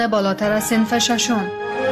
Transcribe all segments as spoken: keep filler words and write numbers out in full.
بالاتر از صنف ششم.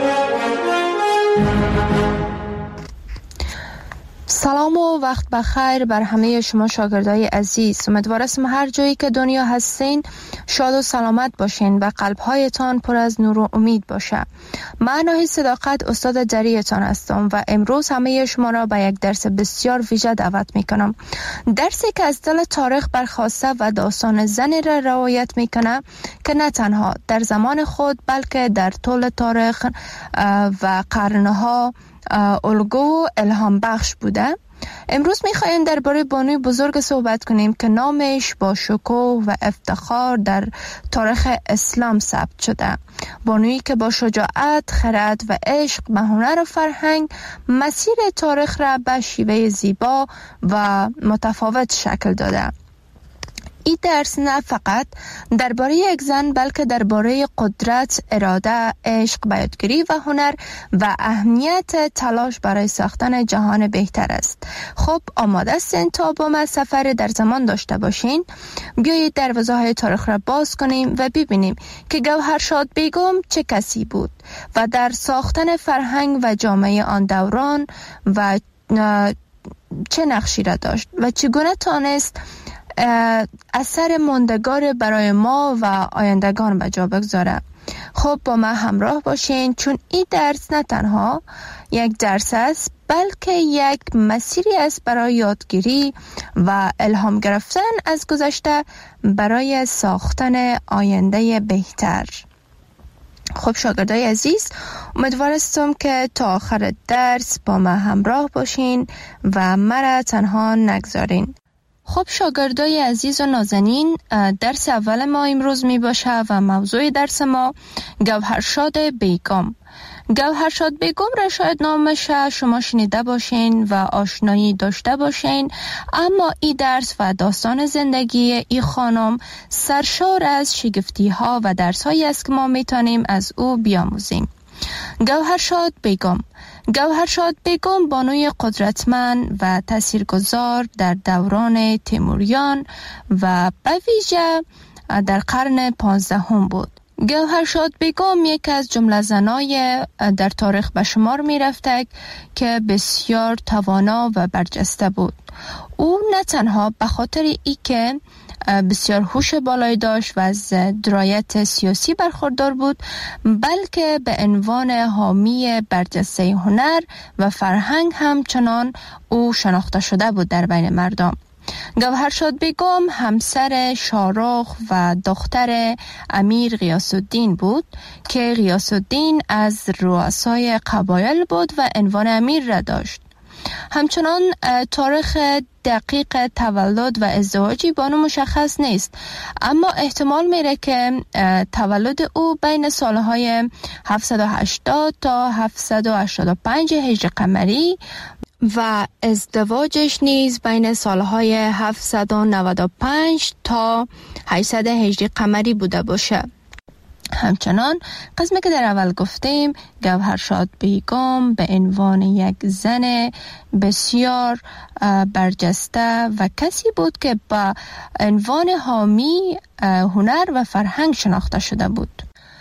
سلام و وقت بخیر بر همه شما شاگردای عزیز. امیدوارم هر جایی که دنیا هستین شاد و سلامت باشین و قلبهایتان پر از نور و امید باشه. من ناهید صداقت استاد جریتان هستم و امروز همه شما را به یک درس بسیار ویژه دعوت میکنم. درسی که از دل تاریخ برخواسته و داستان زنی را روایت میکنه که نه تنها در زمان خود بلکه در طول تاریخ و قرنها الگو و الهام بخش بوده. امروز میخوایم درباره بانوی بزرگ صحبت کنیم که نامش با شکوه و افتخار در تاریخ اسلام ثبت شده. بانویی که با شجاعت، خرد و عشق به هنر و فرهنگ مسیر تاریخ را به شیوه زیبا و متفاوت شکل داده. این درس نه فقط درباره یک زن بلکه درباره قدرت، اراده، عشق به یادگیری و هنر و اهمیت تلاش برای ساختن جهان بهتر است. خب آماده هستین تا با ما سفر در زمان داشته باشین؟ بیایید دروازه های تاریخ را باز کنیم و ببینیم که گوهرشاد بیگم چه کسی بود و در ساختن فرهنگ و جامعه آن دوران و چه نقشی را داشت و چگونه تانست اثر ماندگار برای ما و آیندگان به جا بگذاره. خب با ما همراه باشین چون این درس نه تنها یک درس است بلکه یک مسیری است برای یادگیری و الهام گرفتن از گذشته برای ساختن آینده بهتر. خب شاگردای عزیز، امیدوارم که تا آخر درس با ما همراه باشین و مرا تنها نگذارین. خب شاگردای عزیز و نازنین، درس اول ما امروز می باشه و موضوع درس ما گوهرشاد بیگم. گوهرشاد بیگم را شاید نامش شما شنیده باشین و آشنایی داشته باشین، اما این درس و داستان زندگی این خانم سرشار از شگفتی ها و درس هایی است که ما می تانیم از او بیاموزیم. گوهرشاد بیگم گوهرشاد بیگم بانوی قدرتمند و تاثیرگذار در دوران تیموریان و به ویژه در قرن پانزدهم بود. گوهرشاد بیگم یک از جمله زنای در تاریخ به شمار می رفته که بسیار توانا و برجسته بود. او نه تنها به خاطر ای که بسیار هوش بالایی داشت و از درایت سیاسی برخوردار بود، بلکه به عنوان حامی برجسته هنر و فرهنگ همچنان او شناخته شده بود در بین مردم. گوهرشاد بیگم همسر شاهرخ و دختر امیر غیاث الدین بود که غیاث الدین از رؤسای قبایل بود و عنوان امیر را داشت. همچنان تاریخ دقیق تولد و ازدواجی بانو مشخص نیست، اما احتمال میره که تولد او بین سالهای هفتصد و هشتاد تا هفتصد و هشتاد و پنج هجری قمری و ازدواجش نیز بین سالهای هفتصد و نود و پنج تا هشتصد هجری قمری بوده باشه. همچنان قسمی که در اول گفتیم، گوهرشاد بیگم به عنوان یک زن بسیار برجسته و کسی بود که با عنوان حامی هنر و فرهنگ شناخته شده بود.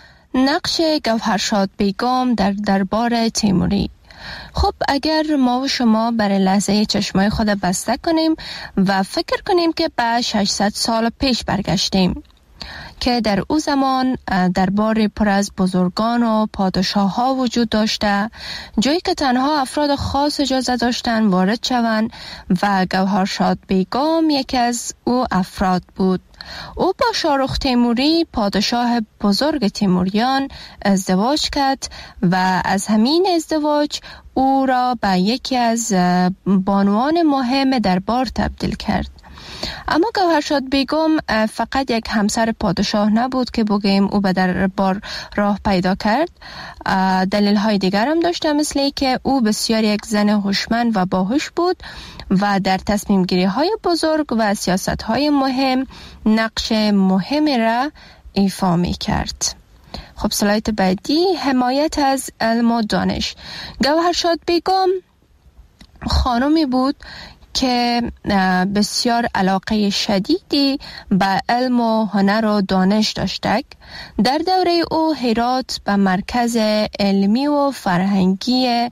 نقش گوهرشاد بیگم در دربار تیموری. خب اگر ما و شما برای لحظه چشمای خود بسته کنیم و فکر کنیم که به ششصد سال پیش برگشتیم که در او زمان دربار پر از بزرگان و پادشاه ها وجود داشته، جایی که تنها افراد خاص اجازه داشتن وارد شوند و گوهرشاد بیگم یکی از او افراد بود. او با شاهرخ تیموری پادشاه بزرگ تیموریان ازدواج کرد و از همین ازدواج او را به یکی از بانوان مهم دربار تبدیل کرد. اما گوهرشاد بیگم فقط یک همسر پادشاه نبود که بگیم او به دربار راه پیدا کرد. دلیل های دیگر هم داشته، مثل که او بسیار یک زن هوشمند و باهوش بود و در تصمیم گیری های بزرگ و سیاست های مهم نقش مهمی را ایفا می کرد. خب سلاید بعدی، حمایت از علم و دانش. گوهرشاد بیگم خانمی بود که بسیار علاقه شدیدی به علم و هنر و دانش داشته. در دوره او هرات به مرکز علمی و فرهنگی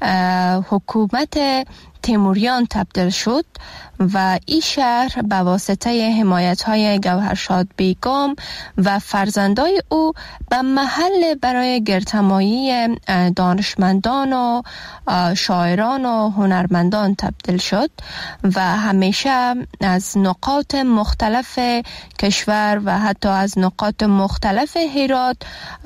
حکومت تیموریان تبدیل شد و این شهر به واسطه حمایت‌های گوهرشاد بیگم و فرزندای او به محل برای گردهمایی دانشمندان و شاعران و هنرمندان تبدیل شد و همیشه از نقاط مختلف کشور و حتی از نقاط مختلف هرات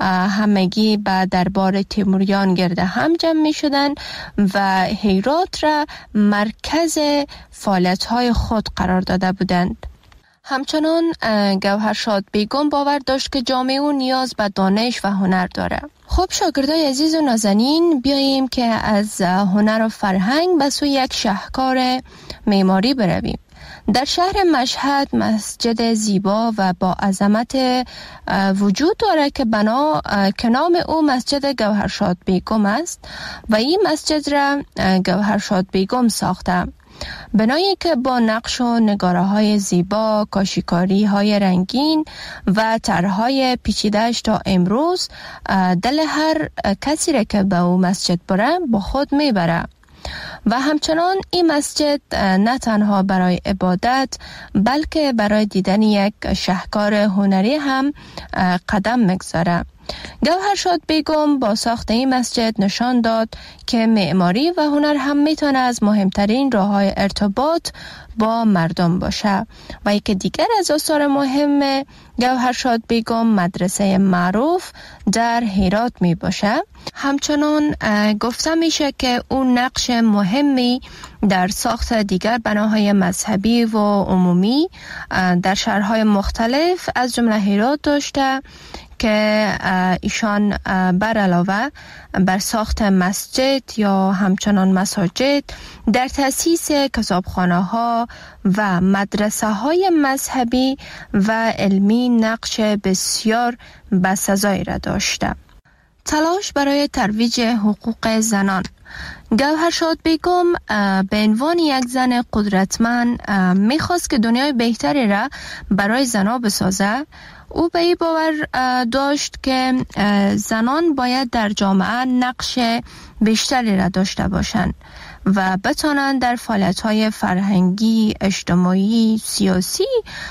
همگی به دربار تیموریان گرد هم جمع می شدند و هرات را مرکز فعالیت‌های خود قرار داده بودند. همچنان گوهرشاد بیگم باور داشت که جامعه او نیاز به دانش و هنر داره. خب شاگردای عزیز و نازنین، بیاییم که از هنر و فرهنگ به سوی یک شاهکار معماری برویم. در شهر مشهد مسجد زیبا و با عظمت وجود داره که بنا که نام او مسجد گوهرشاد بیگم است و این مسجد را گوهرشاد بیگم ساخته. بنایی که با نقش و نگاره های زیبا، کاشیکاری های رنگین و طرحهای پیچیده‌اش تا امروز دل هر کسی را که به او مسجد بره با خود میبره. و همچنان این مسجد نه تنها برای عبادت بلکه برای دیدن یک شاهکار هنری هم قدم میگذاره. گوهرشاد بیگم با ساخت این مسجد نشان داد که معماری و هنر هم میتونه از مهمترین راه‌های ارتباط با مردم باشه. و یکی دیگر از آثار مهم گوهرشاد بیگم مدرسه معروف در هرات می باشه. همچنان گفته میشه که اون نقش مهمی در ساخت دیگر بناهای مذهبی و عمومی در شهرهای مختلف از جمله هرات داشته که ایشان بر علاوه بر ساخت مسجد یا همچنان مساجد در تأسیس کتابخانه ها و مدرسه های مذهبی و علمی نقش بسیار بسزایی را داشته. تلاش برای ترویج حقوق زنان. گوهرشاد بیگم به عنوان یک زن قدرتمند میخواست که دنیای بهتری را برای زنان بسازه. او به این باور داشت که زنان باید در جامعه نقش بیشتری را داشته باشند و بتوانند در فعالیت‌های فرهنگی، اجتماعی، سیاسی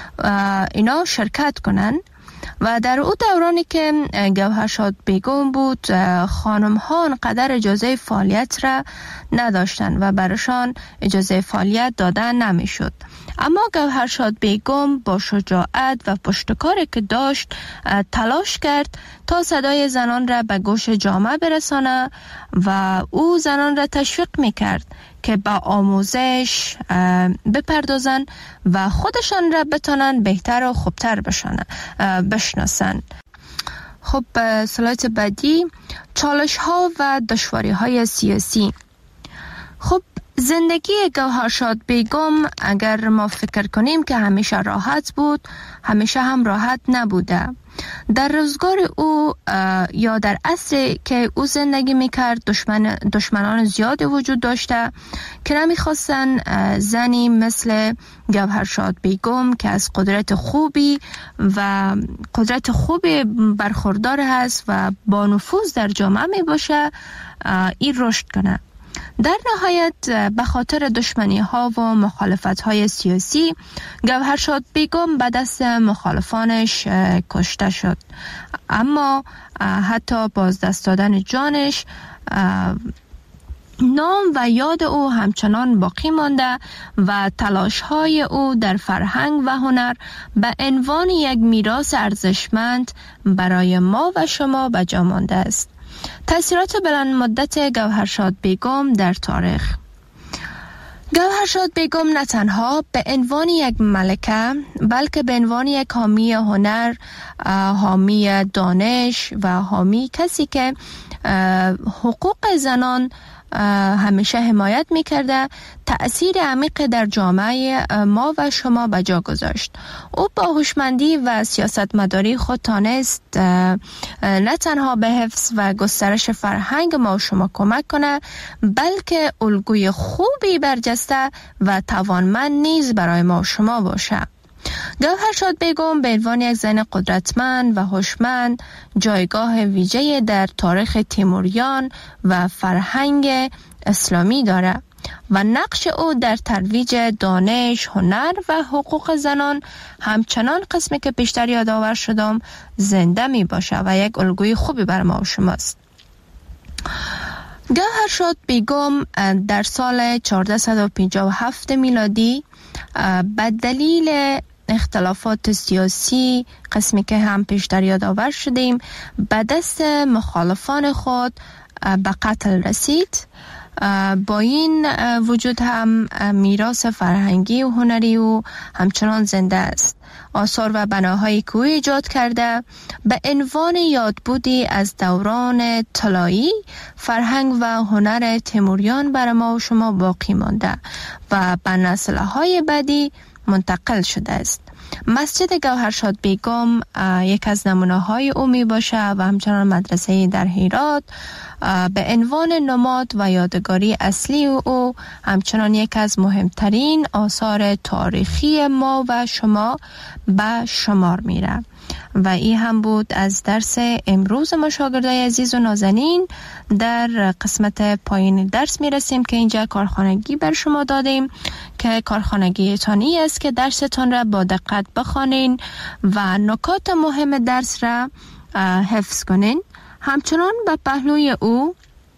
اینا شرکت کنند. و در او دورانی که گوهرشاد بیگم بود خانم‌ها انقدر اجازه فعالیت را نداشتند و برایشان اجازه فعالیت داده نمی‌شد. اما گوهرشاد بیگم با شجاعت و پشتکاری که داشت تلاش کرد تا صدای زنان را به گوش جامعه برسانه و او زنان را تشویق میکرد که به آموزش بپردازن و خودشان را بتانن بهتر و خوبتر بشناسن. خب سلاید بعدی، چالش ها و دشواری های سیاسی. خب زندگی گوهرشاد بیگم اگر ما فکر کنیم که همیشه راحت بود، همیشه هم راحت نبوده. در روزگار او یا در عصری که او زندگی میکرد دشمن دشمنان زیادی وجود داشته که نمیخواستن زنی مثل گوهرشاد بیگم که از قدرت خوبی و قدرت خوبی برخوردار هست و با نفوذ در جامعه می باشه این رشد کنه. در نهایت به خاطر دشمنی ها و مخالفت های سیاسی گوهرشاد بیگم به دست مخالفانش کشته شد. اما حتی بازدست دادن جانش نام و یاد او همچنان باقی مانده و تلاش های او در فرهنگ و هنر به عنوان یک میراث ارزشمند برای ما و شما به جا مانده است. تأثیرات بلند مدت گوهرشاد بیگم در تاریخ. گوهرشاد بیگم نه تنها به عنوان یک ملکه بلکه به عنوان یک حامی هنر، حامی دانش و حامی کسی که حقوق زنان همیشه حمایت میکرده، تأثیر عمیق در جامعه ما و شما به جا گذاشت. او با هوشمندی و سیاستمداری خود تانست نه تنها به حفظ و گسترش فرهنگ ما و شما کمک کنه، بلکه الگوی خوبی برجسته و توانمند نیز برای ما و شما باشه. گوهرشاد بیگم به عنوان یک زن قدرتمند و هوشمند جایگاه ویژه‌ای در تاریخ تیموریان و فرهنگ اسلامی دارد و نقش او در ترویج دانش، هنر و حقوق زنان همچنان قسمی که پیشتر یادآور شدم زنده می باشه و یک الگوی خوبی بر ما و شماست. گوهرشاد بیگم در سال چهارصد و پنجاه و هفت میلادی به دلیل اختلافات سیاسی قسمی که هم پیشتر یادآور شدیم به دست مخالفان خود به قتل رسید. با این وجود هم میراث فرهنگی و هنری و همچنان زنده است. آثار و بناهای که او ایجاد کرده به عنوان یادبودی از دوران طلایی فرهنگ و هنر تیموریان بر ما و شما باقی مانده و به نسل‌های بعدی منتقل شده است. مسجد گوهرشاد بیگم یک از نمونه‌های او می باشه و همچنان مدرسه در هرات به عنوان نماد و یادگاری اصلی او همچنان یک از مهمترین آثار تاریخی ما و شما به شمار میره. و این هم بود از درس امروز ما شاگردای عزیز و نازنین. در قسمت پایین درس میرسیم که اینجا کارخانگی بر شما دادیم که کارخانگی تانی است که درستان را با دقت بخوانین و نکات مهم درس را حفظ کنین. همچنان به پهلوی او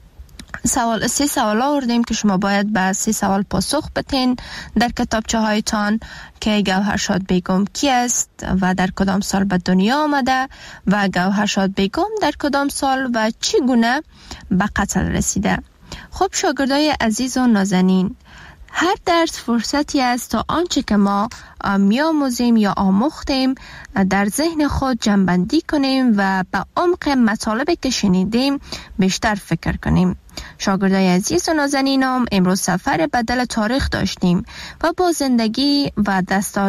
سوال سه سوال آوردیم که شما باید به سه سوال پاسخ بدین در کتابچه هایتان که گوهرشاد بیگم کی است و در کدام سال به دنیا آمده و گوهرشاد بیگم در کدام سال و چگونه به قتل رسیده. خب شاگردای عزیز و نازنین، هر درس فرصتی است تا آنچه که ما می‌آموزیم یا آموختیم در ذهن خود جمع‌بندی کنیم و به عمق مطالبی که شنیدیم بیشتر فکر کنیم. شاگردای عزیز و نازنینم، امروز سفر بدل تاریخ داشتیم و با زندگی و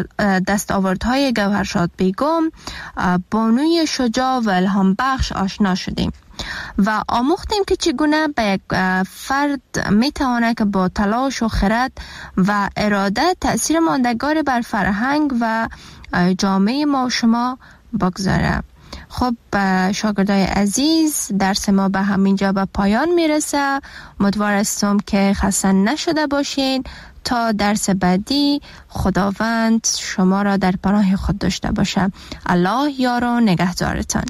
دستاوردهای گوهرشاد بیگم، بانوی شجاع و الهام بخش آشنا شدیم و آموختیم که چگونه به یک فرد میتواند که با تلاش و خرد و اراده تأثیر ماندگار بر فرهنگ و جامعه ما و شما بگذاره. خب شاگردای عزیز، درس ما به همینجا به پایان میرسه. امیدوار هستم که خسته نشده باشین. تا درس بعدی خداوند شما را در پناه خود داشته باشه. الله یار و نگهدارتان.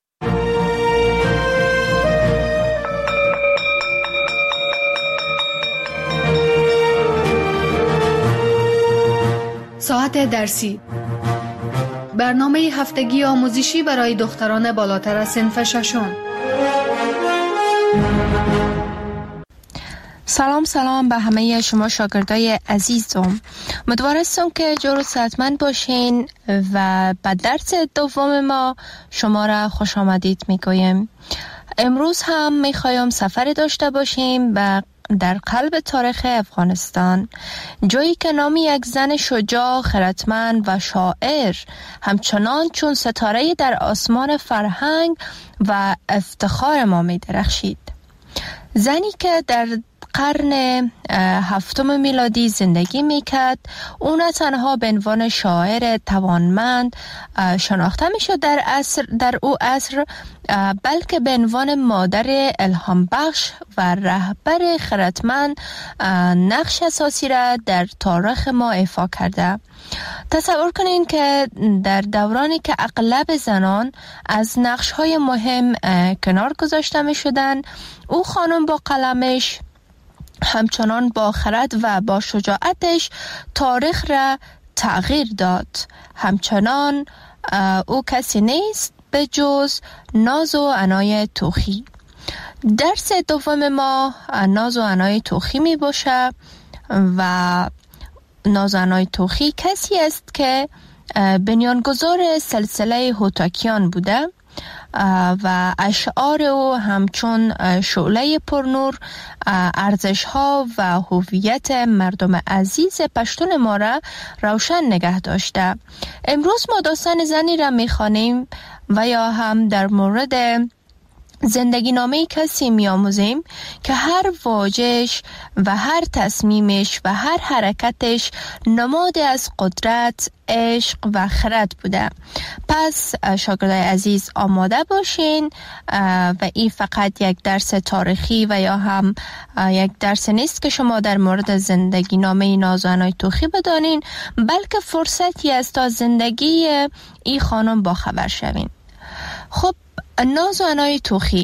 ساعت درسی، برنامه هفتگی آموزشی برای دختران بالاتر از صنف ششم. سلام سلام به همه شما شاگردای عزیزم. امیدوار هستم که جور و صحتمند باشین و به درس دوم ما شما را خوش آمدید میگویم. امروز هم میخوایم سفر داشته باشیم به در قلب تاریخ افغانستان، جایی که نام یک زن شجاع، خردمند و شاعر همچنان چون ستاره در آسمان فرهنگ و افتخار ما می درخشید. زنی که در قرن هفتم میلادی زندگی میکرد، او نه تنها به عنوان شاعر توانمند شناخته میشد در عصر در او عصر، بلکه به عنوان مادر الهام بخش و رهبر خردمند نقش اساسی را در تاریخ ما ایفا کرده. تصور کنین که در دورانی که اغلب زنان از نقش‌های مهم کنار گذاشته می‌شدند، او خانم با قلمش همچنان با خرد و با شجاعتش تاریخ را تغییر داد. همچنان او کسی نیست به جز ناز و عنای توخی. درس دوم ما ناز و عنای توخی می باشه و ناز و عنای توخی کسی است که بنیانگذار سلسله هوتاکیان بوده و اشعار او همچون شعله پرنور ارزش ها و هویت مردم عزیز پشتون ما را روشن نگه داشته. امروز ما داستان زنی را میخوانیم و یا هم در مورد زندگی نامه کسی می آموزیم که هر واژه‌اش و هر تصمیمش و هر حرکتش نماد از قدرت، عشق و خرد بوده. پس شاگردای عزیز آماده باشین و این فقط یک درس تاریخی و یا هم یک درس نیست که شما در مورد زندگی نامه نازوانای توخی بدانین، بلکه فرصتی است تا زندگی این خانم با خبر شوین. خب نازوانای توخی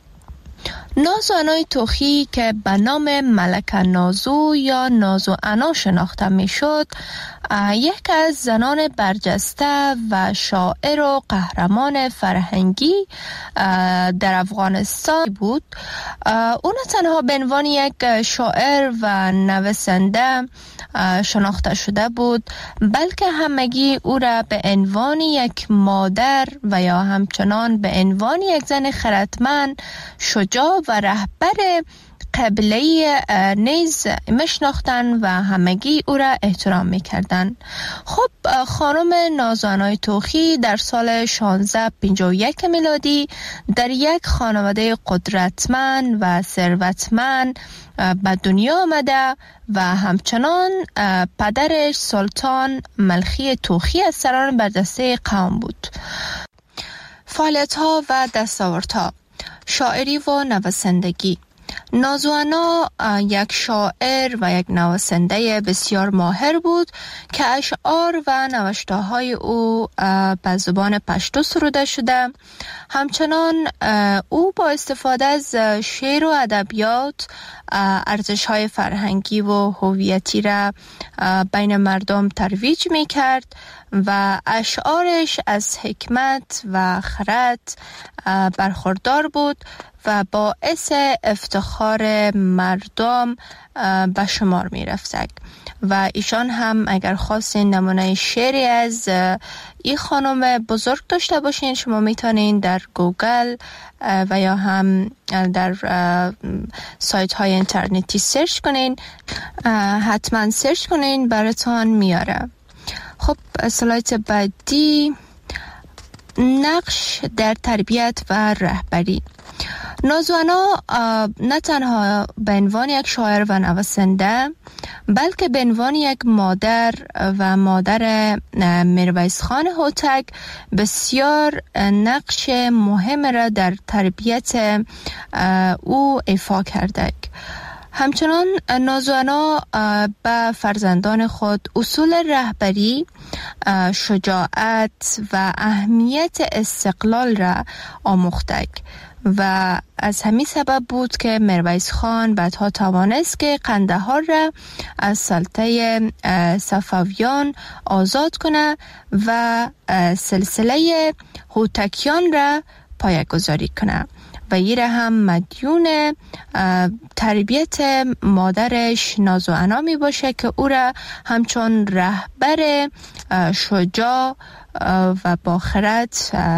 نازوانای توخی که به نام ملکه نازو یا نازو انا شناخته می شد، یک از زنان برجسته و شاعر و قهرمان فرهنگی در افغانستان بود. او نه تنها به عنوان یک شاعر و نویسنده شناخته شده بود، بلکه همگی او را به عنوان یک مادر و یا همچنان به عنوان یک زن خردمند، شجاع و رهبر قبیله نیز میشناختند و همگی او را احترام میکردند. خب خانم نازوانای توخی در سال شانزده پنجاه و یک میلادی در یک خانواده قدرتمند و ثروتمند به دنیا آمده و همچنان پدرش سلطان ملخی توخی از سران برجسته قوم بود. فعالیت‌ها و دستاوردها: شاعری و نویسندگی. نازو انا یک شاعر و یک نویسنده بسیار ماهر بود که اشعار و نوشته‌های او به زبان پشتو سروده شده. همچنان او با استفاده از شعر و ادبیات ارزش‌های فرهنگی و هویتی را بین مردم ترویج می‌کرد و اشعارش از حکمت و خرد برخوردار بود و باعث افتخار مردم به شمار می رفتند. و ایشان هم اگر خواستین نمونه شعری از این خانم بزرگ داشته باشین، شما میتونین در گوگل و یا هم در سایت های اینترنتی سرچ کنین، حتما سرچ کنین براتون میاره. خب اسلایت بعدی، نقش در تربیت و رهبری. نازو انا نه تنها به عنوان یک شاعر و نویسنده، بلکه به عنوان یک مادر و مادر میرویس خان هوتک بسیار نقش مهم را در تربیت او ایفا کرده. همچنان نازو انا به فرزندان خود اصول رهبری، شجاعت و اهمیت استقلال را آموخته و از همین سبب بود که میرویس خان بعدها توانست که قندهار را از سلطه صفویان آزاد کنه و سلسله هوتکیان را پایه‌گذاری کنه و این را هم مدیون تربیت مادرش نازو انا می باشه که او را همچون رهبر شجاع و با خرد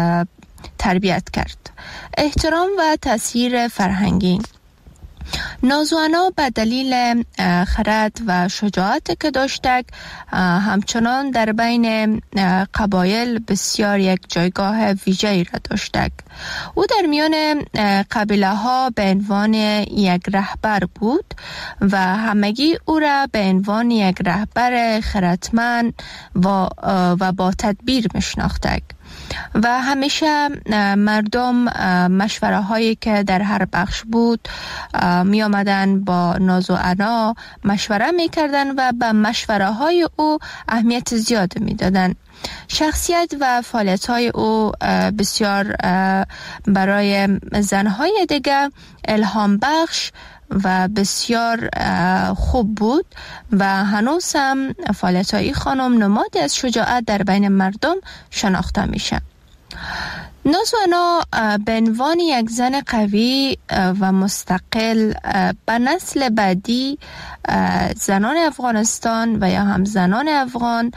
تربیت کرد. احترام و تأثیر فرهنگی. نازو انا به دلیل خرد و شجاعت که داشته همچنان در بین قبایل بسیار یک جایگاه ویژه‌ای را داشته. او در میان قبیله ها به عنوان یک رهبر بود و همگی او را به عنوان یک رهبر خردمند و, و با تدبیر میشناختند و همیشه مردم مشوره هایی که در هر بخش بود می آمدن با نازو انا مشوره می کردن و به مشوره های او اهمیت زیاد می دادن. شخصیت و فعالیت های او بسیار برای زنهای دیگه الهام بخش و بسیار خوب بود و هنوز هم فعالیت های خانم نمادی از شجاعت در بین مردم شناخته میشه. نازو انا به عنوان یک زن قوی و مستقل به نسل بعدی زنان افغانستان و یا هم زنان افغان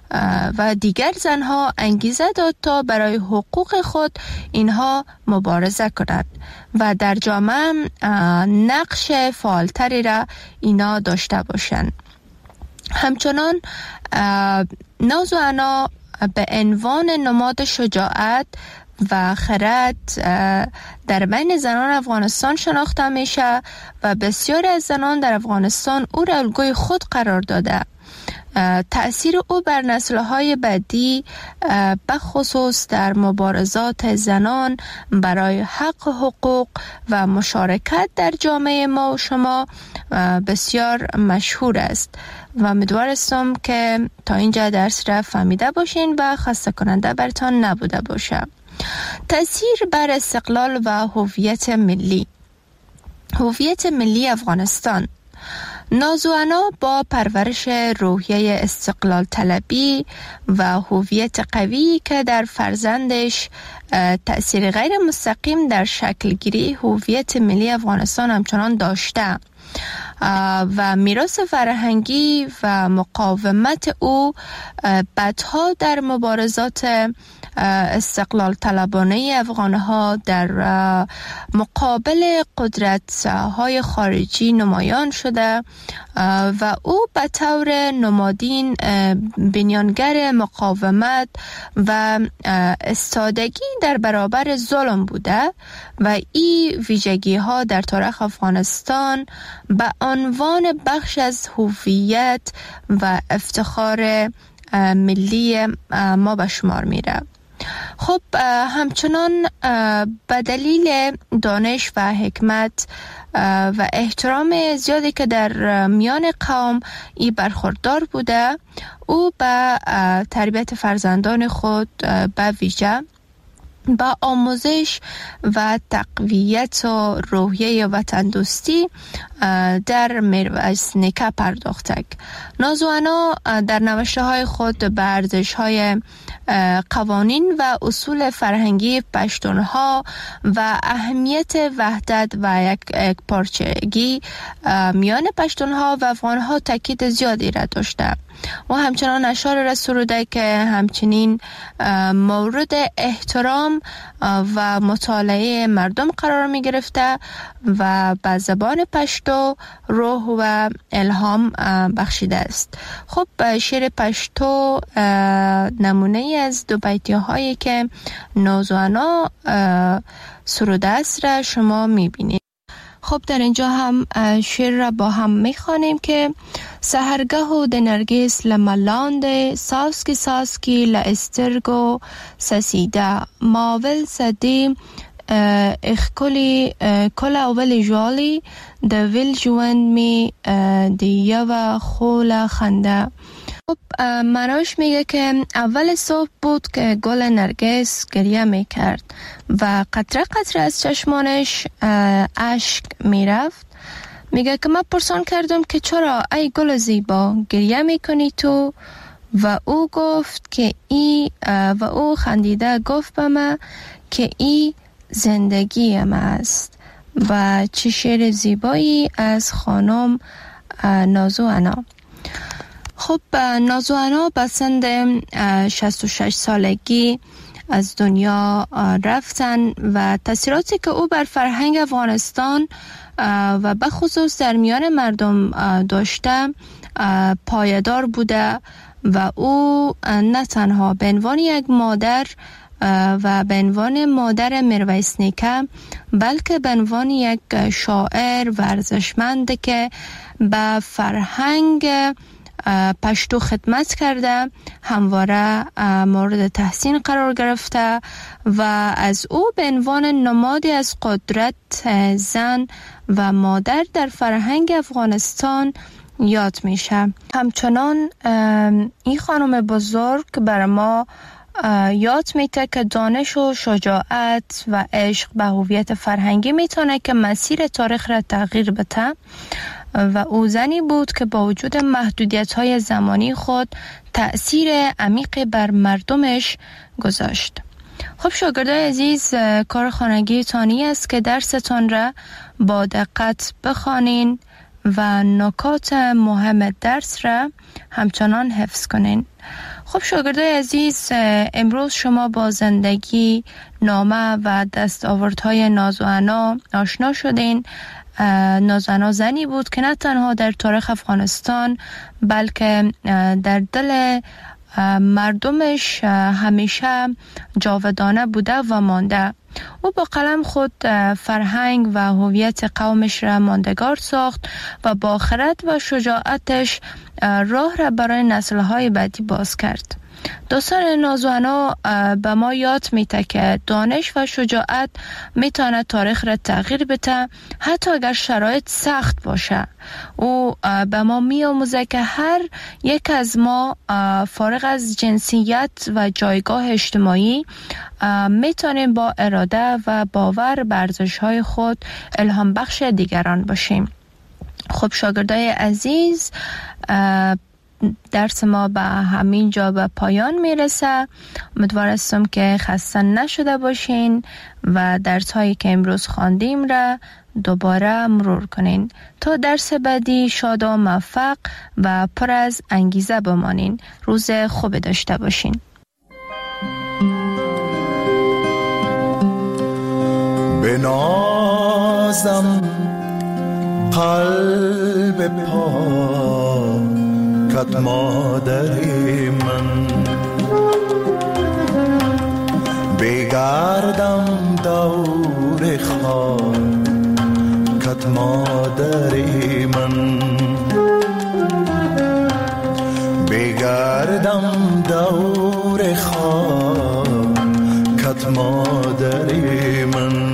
و دیگر زنها انگیزه داد تا برای حقوق خود اینها مبارزه کنند و در جامعه نقش فعالتری را اینا داشته باشند. همچنان ناز و عنا به عنوان نماد شجاعت و خرد در بین زنان افغانستان شناخته میشه و بسیاری از زنان در افغانستان او را الگوی خود قرار داده. تأثیر او بر نسل‌های بعدی بخصوص در مبارزات زنان برای حق حقوق و مشارکت در جامعه ما و شما بسیار مشهور است و امیدوارم که تا اینجا درس را فهمیده باشین و خسته کننده برتان نبوده باشه. تأثیر بر استقلال و هویت ملی. هویت ملی افغانستان. ناز و عنا با پرورش روحیه استقلال طلبی و هویت قوی که در فرزندش تأثیر غیر مستقیم در شکل گیری هویت ملی افغانستان همچنان داشته و میراث فرهنگی و مقاومت او بعدها در مبارزات استقلال طلبانه افغانها در مقابل قدرت های خارجی نمایان شده و او به طور نمادین بنیانگر مقاومت و استادگی در برابر ظلم بوده و این ویژگی ها در تاریخ افغانستان به عنوان بخش از هویت و افتخار ملی ما به شمار میره. خب همچنان به دلیل دانش و حکمت و احترام زیادی که در میان قوم ای برخوردار بوده، او به تربیت فرزندان خود به ویژه با آموزش و تقویت و روحیه وطن دوستی در میرویس نیکه پرداخته. ناز و عنا در نوشته های خود به ارزش های قوانین و اصول فرهنگی پشتونها و اهمیت وحدت و یک پارچگی میان پشتونها و افغانها تاکید زیادی را داشته و همچنان اشعار را سروده که همچنین مورد احترام و مطالعه مردم قرار می گرفته و به زبان پشتو روح و الهام بخشیده است. خب شعر پشتو نمونه از دو بیتی هایی که ناز و عنا سروده است را شما می بینید. خب در اینجا هم شعر را با هم می خوانیم که سهرگه و دنرگیس لملاند ساسکی ساسکی لاسترگو سسیده ماول سدی اخکلی کل اول جوالی دویل جوند می دیه و خول خنده. خب مراش میگه که اول صبح بود که گل نرگس گریه میکرد و قطره قطره از چشمانش اشک میرفت. میگه که من پرسان کردم که چرا ای گل زیبا گریه میکنی تو؟ و او گفت که ای و او خندیده گفت به من که ای زندگی من است. و چه شعر زیبایی از خانم ناز و عنا. خب ناز و عنا به سن شصت و شش سالگی از دنیا رفتن و تاثیراتی که او بر فرهنگ افغانستان و به خصوص در میان مردم داشته پایدار بوده و او نه تنها به عنوان یک مادر و به عنوان مادر میرویس نیکه بلکه به عنوان یک شاعر ورزشمند که به فرهنگ پشتو خدمت کرده همواره مورد تحسین قرار گرفته و از او به عنوان نمادی از قدرت زن و مادر در فرهنگ افغانستان یاد میشه. همچنان این خانم بزرگ بر ما یاد میده که دانش و شجاعت و عشق به هویت فرهنگی میتونه که مسیر تاریخ را تغییر بده و او زنی بود که با وجود محدودیت‌های زمانی خود تأثیر عمیق بر مردمش گذاشت. خب شاگردای عزیز، کار خانگی تانی است که درستان را با دقت بخوانین و نکات مهم درس را همچنان حفظ کنین. خب شاگردای عزیز، امروز شما با زندگی، نامه و دستاوردهای نازوانا آشنا شدین. نازوانا زنی بود که نه تنها در تاریخ افغانستان بلکه در دل مردمش همیشه جاودانه بوده و مانده. او با قلم خود فرهنگ و هویت قومش را ماندگار ساخت و با خرد و شجاعتش راه را برای نسل‌های بعدی باز کرد. داستان نازوانا به ما یاد میده که دانش و شجاعت میتونه تاریخ را تغییر بده، حتی اگر شرایط سخت باشه. او به ما میآموزه که هر یک از ما فارغ از جنسیت و جایگاه اجتماعی میتونیم با اراده و باور بر ارزش‌های خود الهام بخش دیگران باشیم. خب شاگردای عزیز، درس ما به همین جا به پایان میرسه. امیدوار هستم که خسته نشده باشین و درس هایی که امروز خواندیم را دوباره مرور کنین. تا درس بعدی شاد و موفق و پر از انگیزه بمانین. روز خوب داشته باشین. بنازم قلب پاکت مادری من، بگردم دور خاکت مادری من، بگردم دور خاکت مادری من.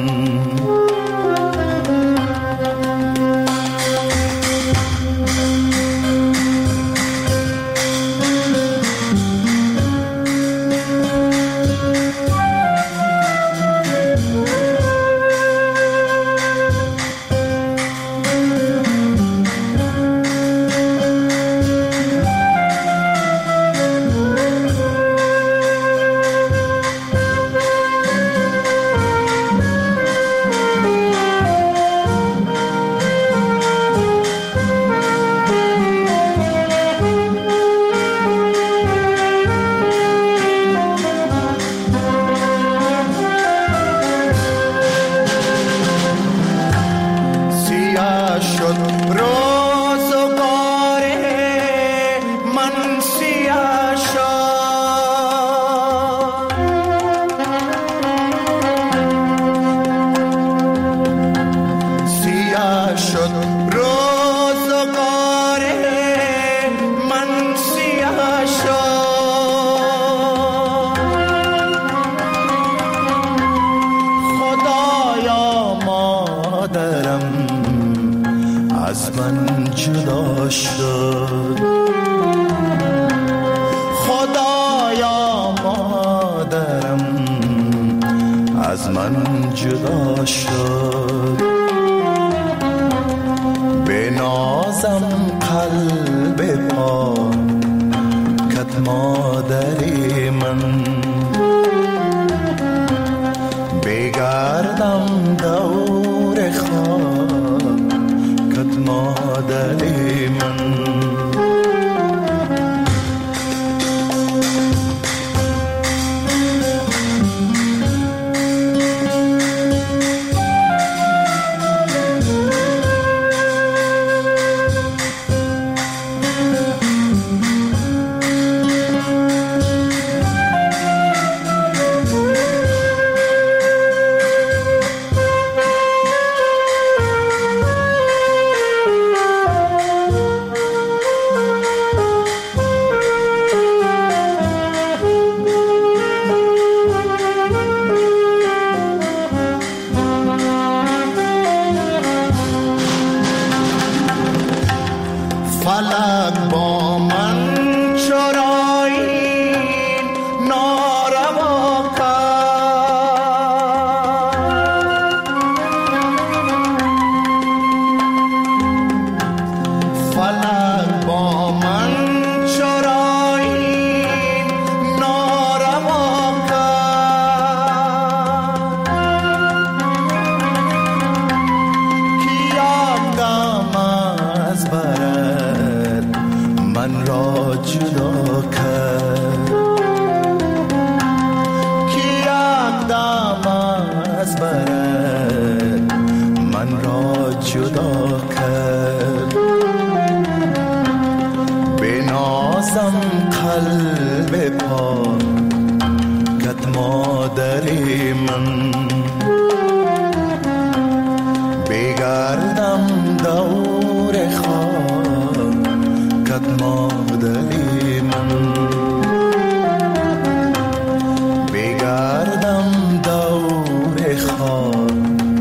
جدا کرد بنازم قلب پاکت مادری من بگردم دور خاکت مادری